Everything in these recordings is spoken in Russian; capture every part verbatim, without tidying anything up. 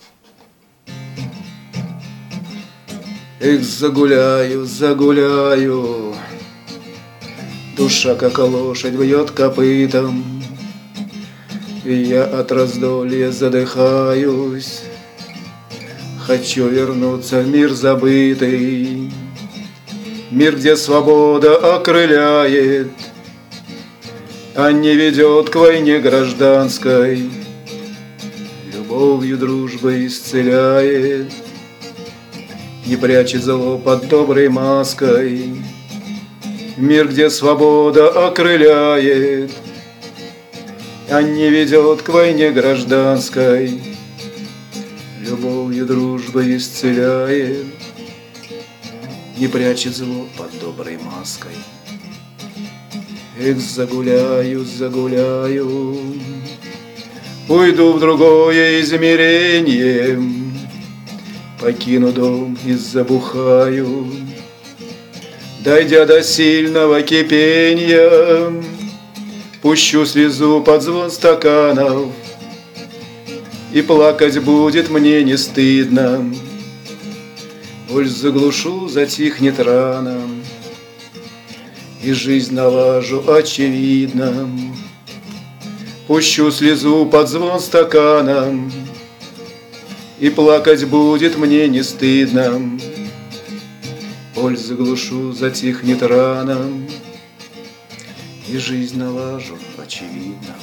Эх, загуляю, загуляю, душа, как лошадь, бьет копытом, и я от раздолья задыхаюсь. Хочу вернуться в мир забытый, мир, где свобода окрыляет, а не ведет к войне гражданской, любовью, дружбой исцеляет, не прячет зло под доброй маской. Мир, где свобода окрыляет, а не ведет к войне гражданской, любовью, дружбой исцеляет, не прячет зло под доброй маской. Эх, загуляю, загуляю, уйду в другое измерение, покину дом и забухаю, дойдя до сильного кипения, пущу слезу под звон стаканов, и плакать будет мне не стыдно. Боль заглушу, затихнет рано, и жизнь налажу очевидно. Пущу слезу под звон стакана, и плакать будет мне не стыдно. Боль заглушу, затихнет рано, и жизнь налажу очевидно.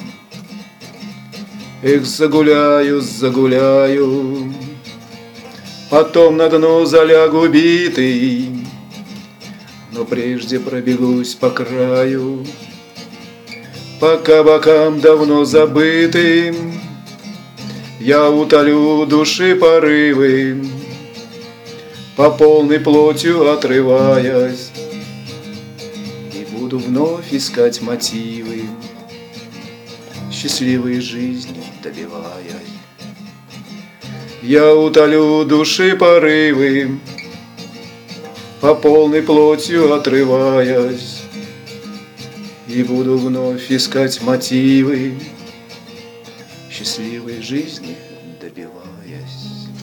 Эх, загуляю, загуляю, потом на дно залягу битый, но прежде пробегусь по краю, по кабакам давно забытым. Я утолю души порывы, по полной плотью отрываясь, и буду вновь искать мотивы, счастливой жизни добиваясь. Я утолю души порывы, по полной плотью отрываясь, и буду вновь искать мотивы, счастливой жизни добиваясь.